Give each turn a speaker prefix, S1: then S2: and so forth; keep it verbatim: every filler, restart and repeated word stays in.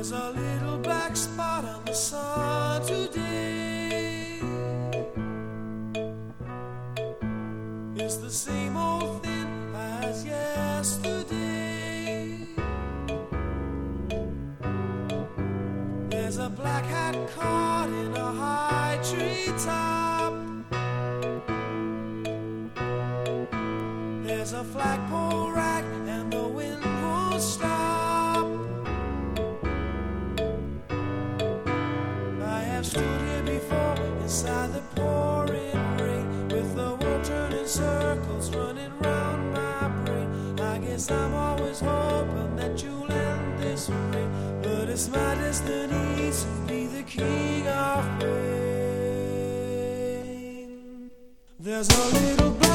S1: There's a little black spot on the sun today. It's the same old thing as yesterday. There's a black hat caught in a high tree top. There's a flagpole rack and the wind won't stop. I have stood here before inside the pouring rain, with the world turning circles running round my brain. I guess I'm always hoping that you'll end this way, but it's my destiny to be the king of pain. There's a little